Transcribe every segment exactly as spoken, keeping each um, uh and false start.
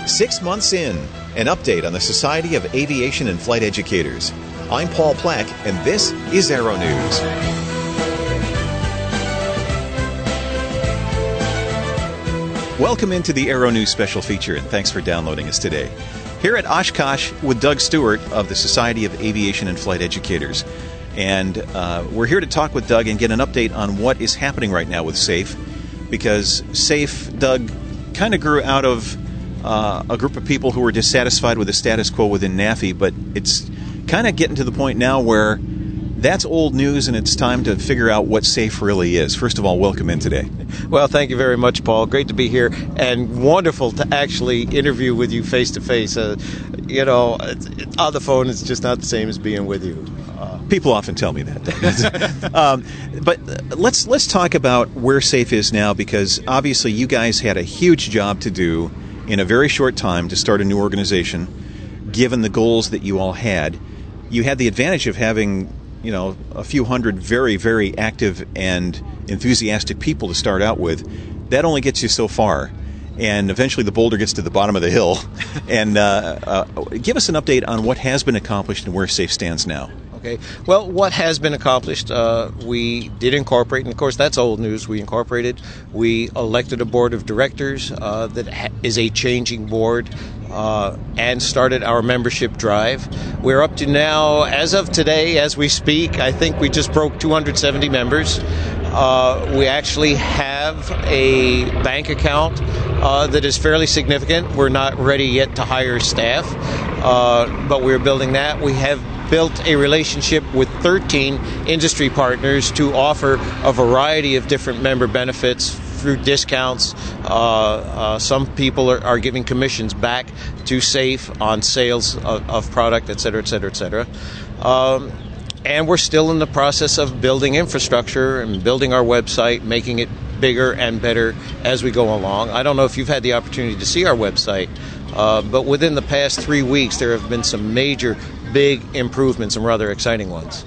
Six months in, an update on the Society of Aviation and Flight Educators. I'm Paul Plack, and this is Aero News. Welcome into the Aero News special feature, and thanks for downloading us today. Here at Oshkosh with Doug Stewart of the Society of Aviation and Flight Educators. And uh, we're here to talk with Doug and get an update on what is happening right now with SAFE, because SAFE, Doug, kind of grew out of uh, a group of people who were dissatisfied with the status quo within NAFI, but it's kind of getting to the point now where that's old news and it's time to figure out what SAFE really is. First of all, welcome in today. Well, thank you very much, Paul. Great to be here, and wonderful to actually interview with you face-to-face. Uh, you know, on the phone, it's just not the same as being with you. Uh, People often tell me that. um, but let's let's talk about where SAFE is now, because obviously you guys had a huge job to do in a very short time to start a new organization, given the goals that you all had. You had the advantage of having, you know, a few hundred very, very active and enthusiastic people to start out with. That only gets you so far. And eventually the boulder gets to the bottom of the hill. And uh, uh, give us an update on what has been accomplished and where SAFE stands now. Okay. Well, what has been accomplished, uh, we did incorporate, and of course that's old news. We incorporated. We elected a board of directors uh, that ha- is a changing board, uh, and started our membership drive. We're up to now, as of today, as we speak, I think we just broke two hundred seventy members. Uh, we actually have a bank account uh, that is fairly significant. We're not ready yet to hire staff, uh, but we're building that. We have built a relationship with thirteen industry partners to offer a variety of different member benefits through discounts. Uh, uh, some people are, are giving commissions back to SAFE on sales of, of product, et cetera, et cetera, et cetera. Um, and we're still in the process of building infrastructure and building our website, making it bigger and better as we go along. I don't know if you've had the opportunity to see our website, uh, but within the past three weeks there have been some major big improvements and rather exciting ones.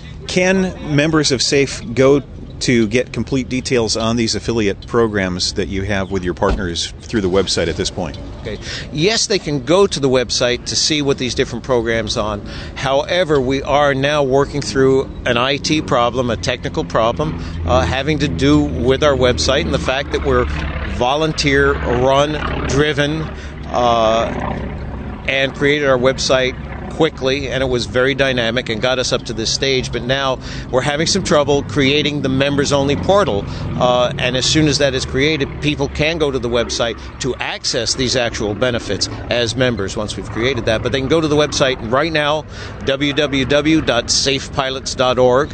Can members of SAFE go to get complete details on these affiliate programs that you have with your partners through the website at this point? Okay. Yes, they can go to the website to see what these different programs on. However, we are now working through an I T problem, a technical problem, uh, having to do with our website and the fact that we're volunteer run, driven, uh, and created our website quickly, and it was very dynamic and got us up to this stage. But now we're having some trouble creating the members-only portal, uh, and as soon as that is created, people can go to the website to access these actual benefits as members once we've created that. But they can go to the website right now, w w w dot safe pilots dot org.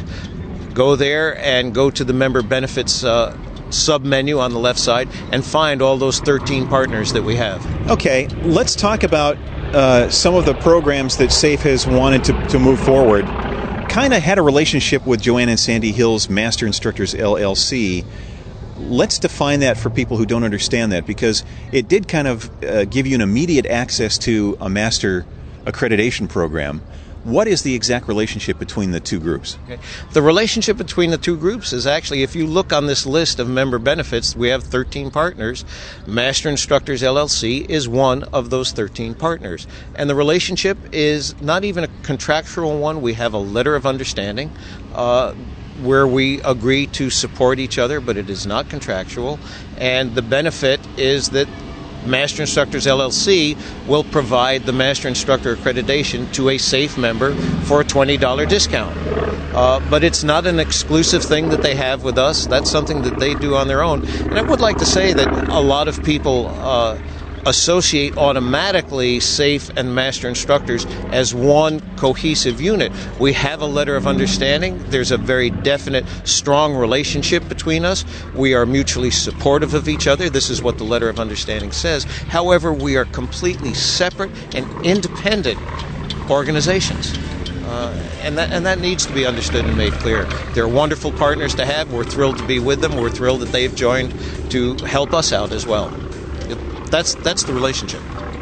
Go there and go to the member benefits uh, sub-menu on the left side and find all those thirteen partners that we have. Okay, let's talk about Uh, some of the programs that SAFE has wanted to, to move forward. Kind of had a relationship with Joanne and Sandy Hill's Master Instructors L L C. Let's define that for people who don't understand that, because it did kind of uh, give you an immediate access to a master accreditation program. What is the exact relationship between the two groups? Okay. The relationship between the two groups is actually, if you look on this list of member benefits, we have thirteen partners. Master Instructors L L C is one of those thirteen partners. And the relationship is not even a contractual one. We have a letter of understanding uh, where we agree to support each other, but it is not contractual. And the benefit is that Master Instructors L L C will provide the Master Instructor accreditation to a SAFE member for a twenty dollars discount. Uh, but it's not an exclusive thing that they have with us. That's something that they do on their own. And I would like to say that a lot of people uh, associate automatically SAFE and Master Instructors as one cohesive unit. We have a letter of understanding. There's a very definite, strong relationship between us. We are mutually supportive of each other. This is what the letter of understanding says. However, we are completely separate and independent organizations. Uh, and that and that needs to be understood and made clear. They're wonderful partners to have. We're thrilled to be with them. We're thrilled that they've joined to help us out as well. That's that's the relationship.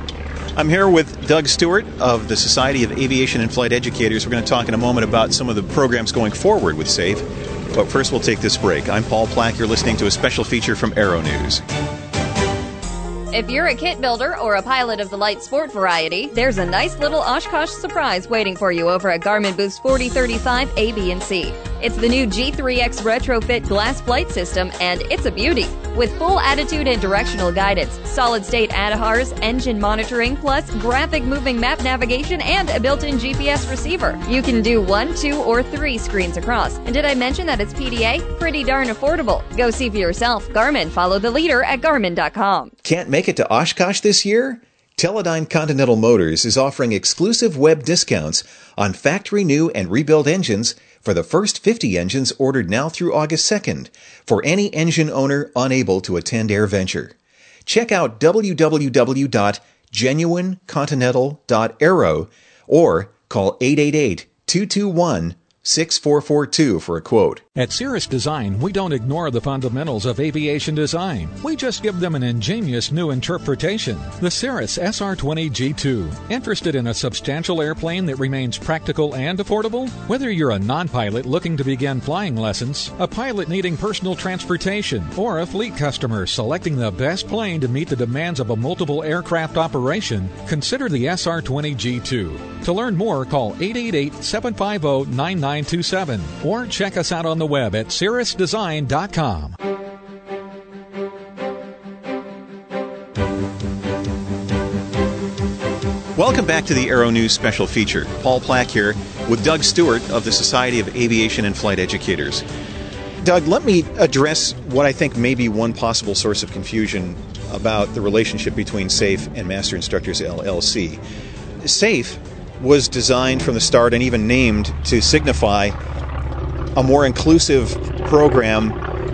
I'm here with Doug Stewart of the Society of Aviation and Flight Educators. We're going to talk in a moment about some of the programs going forward with SAFE. But first, we'll take this break. I'm Paul Plack. You're listening to a special feature from Aero News. If you're a kit builder or a pilot of the light sport variety, there's a nice little Oshkosh surprise waiting for you over at Garmin Boost forty thirty-five A, B, and C. It's the new G three X retrofit glass flight system, and it's a beauty. With full attitude and directional guidance, solid-state A D A Rs, engine monitoring, plus graphic moving map navigation and a built-in G P S receiver. You can do one, two, or three screens across. And did I mention that it's P D A? Pretty darn affordable. Go see for yourself. Garmin. Follow the leader at Garmin dot com. Can't make it to Oshkosh this year? Teledyne Continental Motors is offering exclusive web discounts on factory new and rebuild engines for the first fifty engines ordered now through August second for any engine owner unable to attend AirVenture. Check out w w w dot genuine continental dot aero or call eight eight eight, two two one, six four four two for a quote. At Cirrus Design, we don't ignore the fundamentals of aviation design. We just give them an ingenious new interpretation. The Cirrus S R twenty G two. Interested in a substantial airplane that remains practical and affordable? Whether you're a non-pilot looking to begin flying lessons, a pilot needing personal transportation, or a fleet customer selecting the best plane to meet the demands of a multiple aircraft operation, consider the S R twenty G two. To learn more, call eight eight eight, seven five zero, nine nine two seven or check us out on the web at cirrus design dot com. Welcome back to the Aero News special feature. Paul Plack here with Doug Stewart of the Society of Aviation and Flight Educators. Doug, let me address what I think may be one possible source of confusion about the relationship between SAFE and Master Instructors L L C. SAFE was designed from the start and even named to signify a more inclusive program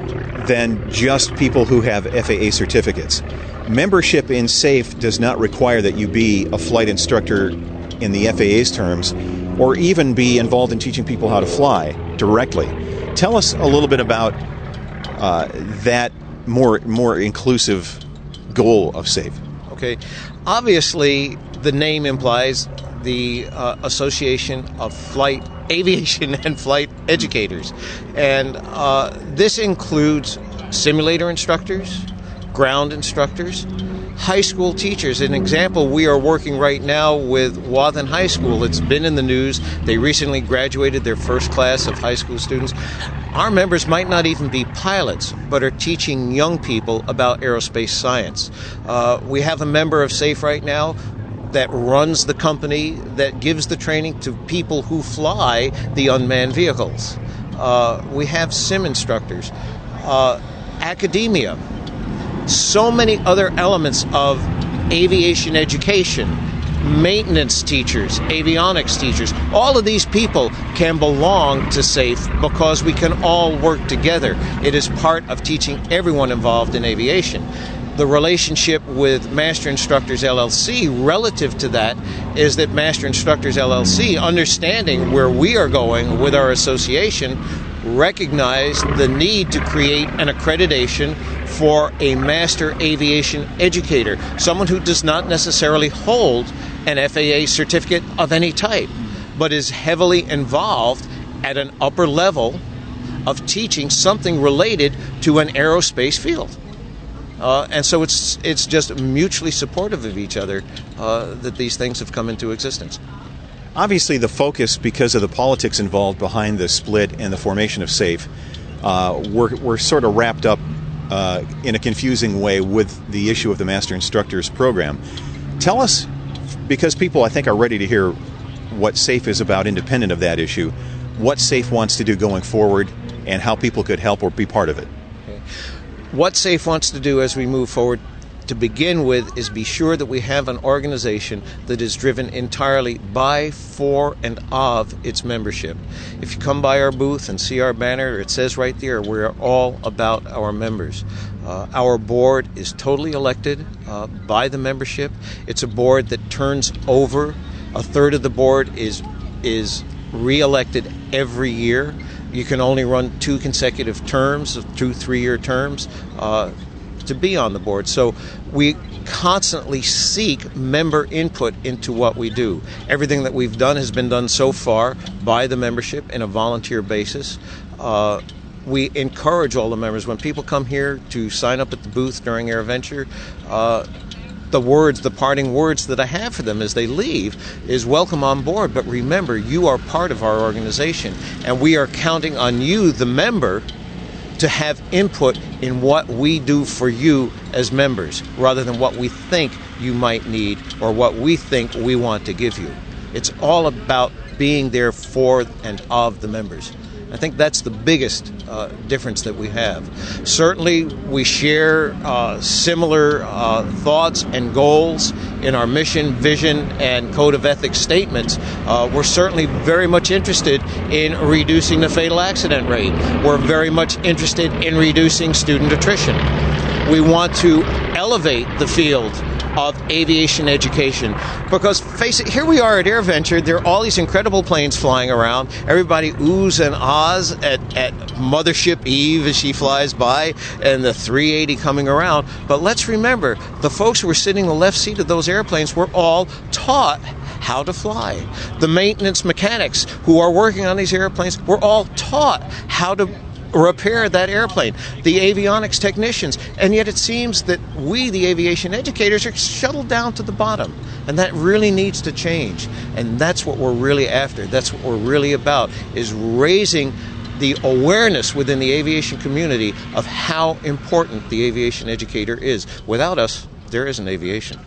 than just people who have F A A certificates. Membership in SAFE does not require that you be a flight instructor in the F A A's terms or even be involved in teaching people how to fly directly. Tell us a little bit about uh, that more more inclusive goal of SAFE. Okay. Obviously, the name implies the uh, Association of Flight Aviation and Flight Educators, and uh, this includes simulator instructors, ground instructors, high school teachers. An example, we are working right now with Wathen High School. It's been in the news. They recently graduated their first class of high school students. Our members might not even be pilots, but are teaching young people about aerospace science. Uh, we have a member of SAFE right now that runs the company that gives the training to people who fly the unmanned vehicles. Uh, we have sim instructors, uh, academia, so many other elements of aviation education, maintenance teachers, avionics teachers. All of these people can belong to SAFE because we can all work together. It is part of teaching everyone involved in aviation. The relationship with Master Instructors L L C relative to that is that Master Instructors L L C, understanding where we are going with our association, recognized the need to create an accreditation for a Master Aviation Educator, someone who does not necessarily hold an F A A certificate of any type, but is heavily involved at an upper level of teaching something related to an aerospace field. Uh, and so it's it's just mutually supportive of each other uh, that these things have come into existence. Obviously, the focus, because of the politics involved behind the split and the formation of SAFE, uh, we're, we're sort of wrapped up uh, in a confusing way with the issue of the Master Instructors program. Tell us, because people I think are ready to hear what SAFE is about independent of that issue, what SAFE wants to do going forward and how people could help or be part of it. Okay. What SAFE wants to do as we move forward, to begin with, is be sure that we have an organization that is driven entirely by, for, and of its membership. If you come by our booth and see our banner, it says right there, we're all about our members. Uh, our board is totally elected uh, by the membership. It's a board that turns over. A third of the board is is re-elected every year. You can only run two consecutive terms, two three-year terms, uh, to be on the board. So we constantly seek member input into what we do. Everything that we've done has been done so far by the membership in a volunteer basis. Uh, we encourage all the members, when people come here to sign up at the booth during AirVenture, uh, the words, the parting words that I have for them as they leave is welcome on board. But remember, you are part of our organization, and we are counting on you, the member, to have input in what we do for you as members, rather than what we think you might need or what we think we want to give you. It's all about being there for and of the members. I think that's the biggest uh, difference that we have. Certainly, we share uh, similar uh, thoughts and goals in our mission, vision, and code of ethics statements. Uh, we're certainly very much interested in reducing the fatal accident rate. We're very much interested in reducing student attrition. We want to elevate the field of aviation education, because face it, here we are at AirVenture. There are all these incredible planes flying around. Everybody oohs and ahs at, at Mothership Eve as she flies by, and the three eighty coming around. But let's remember, the folks who were sitting in the left seat of those airplanes were all taught how to fly. The maintenance mechanics who are working on these airplanes were all taught how to repair that airplane, the avionics technicians, and yet it seems that we, the aviation educators, are shuttled down to the bottom, and that really needs to change. And that's what we're really after. That's what we're really about, is raising the awareness within the aviation community of how important the aviation educator is. Without us, there isn't aviation.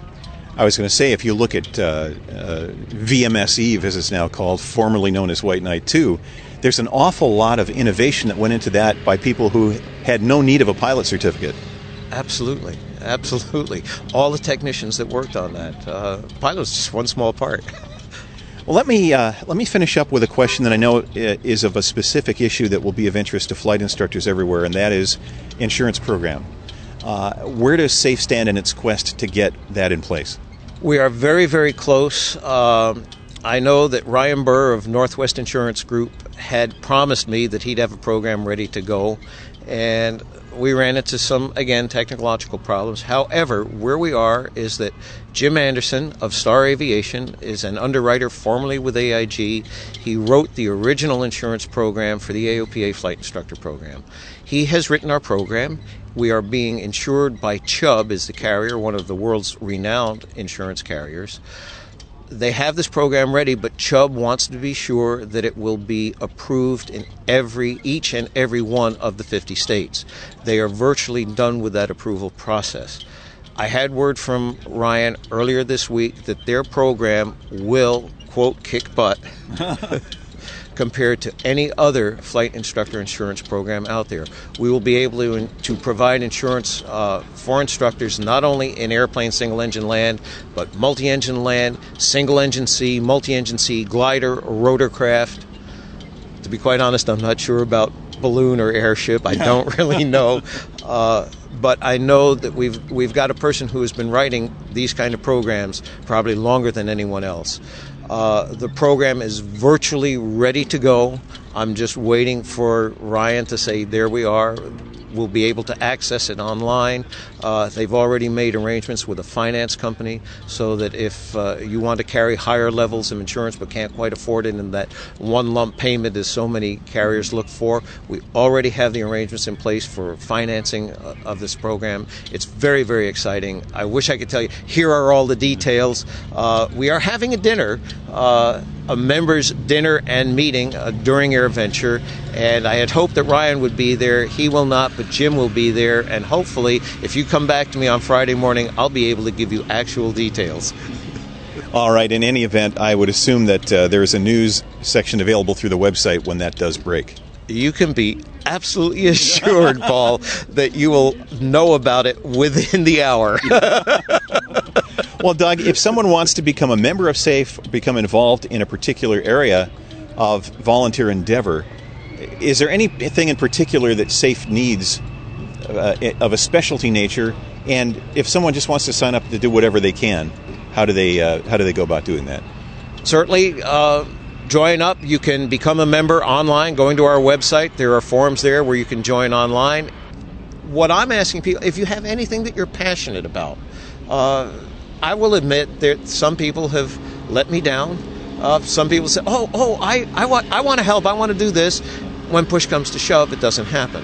I was going to say, if you look at uh, uh, V M S Eve, as it's now called, formerly known as White Knight two, there's an awful lot of innovation that went into that by people who had no need of a pilot certificate. Absolutely. Absolutely. All the technicians that worked on that. Uh, pilot's just one small part. Well, let me uh, let me finish up with a question that I know is of a specific issue that will be of interest to flight instructors everywhere, and that is insurance program. Uh, where does SAFE stand in its quest to get that in place? We are very, very close. Um, I know that Ryan Burr of Northwest Insurance Group had promised me that he'd have a program ready to go, and we ran into some, again, technological problems. However, where we are is that Jim Anderson of Star Aviation is an underwriter formerly with A I G. He wrote the original insurance program for the A O P A flight instructor program. He has written our program. We are being insured by Chubb as the carrier, one of the world's renowned insurance carriers. They have this program ready, but Chubb wants to be sure that it will be approved in every, each and every one of the fifty states. They are virtually done with that approval process. I had word from Ryan earlier this week that their program will, quote, kick butt compared to any other flight instructor insurance program out there. We will be able to, to provide insurance uh, for instructors not only in airplane single-engine land, but multi-engine land, single-engine sea, multi-engine sea, glider, rotorcraft. To be quite honest, I'm not sure about balloon or airship. I don't really know. Uh, but I know that we've we've got a person who has been writing these kind of programs probably longer than anyone else. Uh, the program is virtually ready to go. I'm just waiting for Ryan to say, there we are. We'll be able to access it online. Uh, they've already made arrangements with a finance company so that if uh, you want to carry higher levels of insurance but can't quite afford it in that one lump payment as so many carriers look for, we already have the arrangements in place for financing uh, of this program. It's very, very exciting. I wish I could tell you, here are all the details. Uh, we are having a dinner, uh, a members' dinner and meeting uh, during AirVenture, and I had hoped that Ryan would be there. He will not, but Jim will be there, and hopefully, if you come back to me on Friday morning, I'll be able to give you actual details. All right. In any event, I would assume that uh, there is a news section available through the website when that does break. You can be absolutely assured, Paul, that you will know about it within the hour. Well, Doug, if someone wants to become a member of SAFE, become involved in a particular area of volunteer endeavor, is there anything in particular that SAFE needs uh, of a specialty nature? And if someone just wants to sign up to do whatever they can, how do they uh, how do they go about doing that? Certainly, uh, join up. You can become a member online, going to our website. There are forums there where you can join online. What I'm asking people, if you have anything that you're passionate about, uh, I will admit that some people have let me down. Uh, some people say, oh, oh, I, I want I want to help. I want to do this. When push comes to shove, it doesn't happen.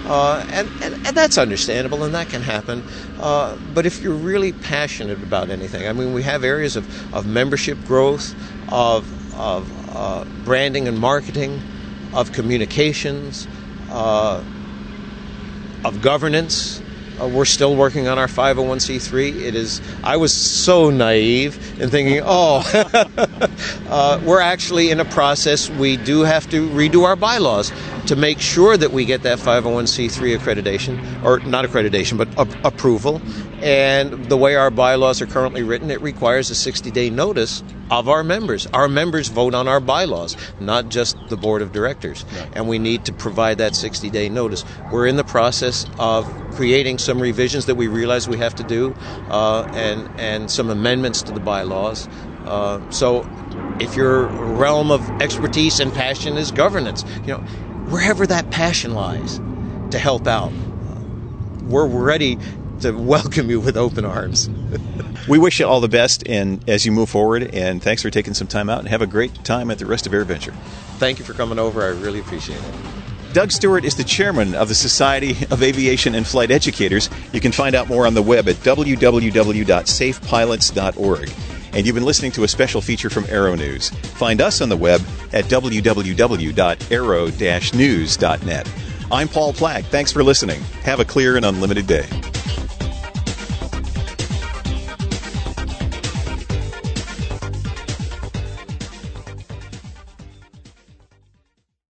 Uh, and, and, and that's understandable, and that can happen. Uh, but if you're really passionate about anything, I mean, we have areas of, of membership growth, of, of uh, branding and marketing, of communications, uh, of governance. Uh, we're still working on our five oh one c three. It is. I was so naive in thinking, oh, uh, we're actually in a process. We do have to redo our bylaws to make sure that we get that five oh one c three accreditation, or not accreditation, but a- approval. And the way our bylaws are currently written, it requires a sixty-day notice of our members. Our members vote on our bylaws, not just the board of directors. Right. And we need to provide that sixty-day notice. We're in the process of creating some revisions that we realize we have to do, uh, and, and some amendments to the bylaws. Uh, so if your realm of expertise and passion is governance, you know, wherever that passion lies, to help out, we're ready to welcome you with open arms. We wish you all the best and as you move forward, and thanks for taking some time out, and have a great time at the rest of AirVenture. Thank you for coming over. I really appreciate it. Doug Stewart is the chairman of the Society of Aviation and Flight Educators. You can find out more on the web at w w w dot safe pilots dot org. And you've been listening to a special feature from Aero News. Find us on the web at w w w dot aero dash news dot net. I'm Paul Plack. Thanks for listening. Have a clear and unlimited day.